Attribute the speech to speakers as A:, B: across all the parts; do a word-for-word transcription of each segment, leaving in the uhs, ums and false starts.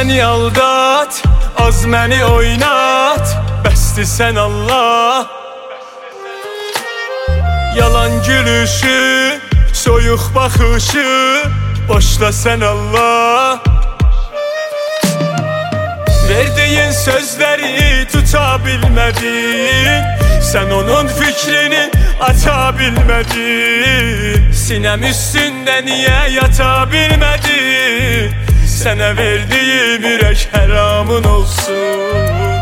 A: məni aldat, az məni oynat, bəsdir sən Allah. Yalan gülüşü, soyuq baxışı, boşla sən Allah. Verdiyin sözləri tuta bilmədin, sən onun fikrini ata bilmədin. Sinəm üstündə niyə yata bilmədin? Sənə verdiyim ürək həramın olsun.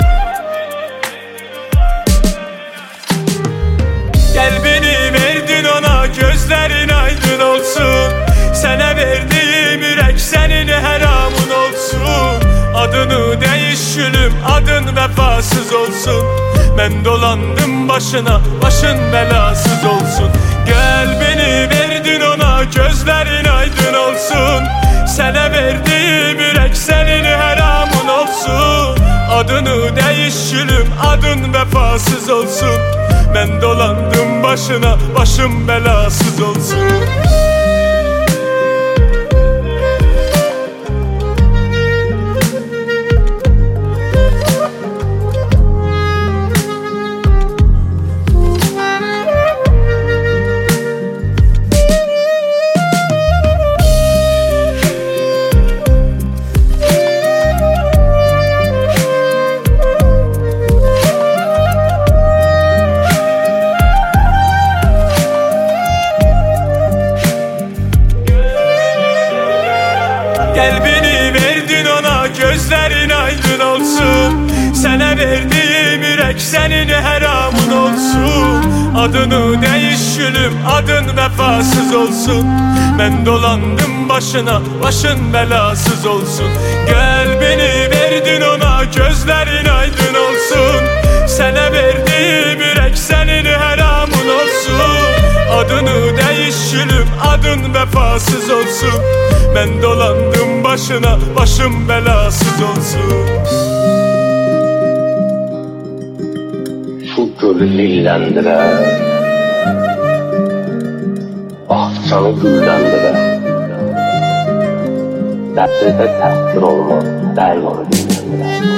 A: Qəlbini verdin ona, gözlərin aydın olsun. Sənə verdiyim ürək sənin həramın olsun. Adını dəyiş gülüm, adın vəfasız olsun. Mən dolandım başına, başın bəlasız olsun. Qəlbini verdin ona, gözlərin aydın olsun. Sənə verdiyim ürək sənin həramın olsun. Adını dəyiş gülüm, adın vəfasız olsun. Mən dolandım başına, başım bəlasız olsun. Qəlbini verdin ona, gözlərin aydın olsun. Sənə verdiyim ürək sənin həramın olsun. Adını dəyiş gülüm, adın vəfasız olsun. Mən dolandım başına, başın bəlasız olsun. Qəlbini verdin ona, gözlərin aydın olsun. Sənə verdiyim ürək sənin həramın olsun. Adını dəyiş gülüm, adın vəfasız olsun. Mən dolandım başına, başım bəlasız olsun.
B: Şu gölü lilləndirər, bağçanı gülləndirər. Dəbdədə təsdir olmaz, dəl onu dinləndirər.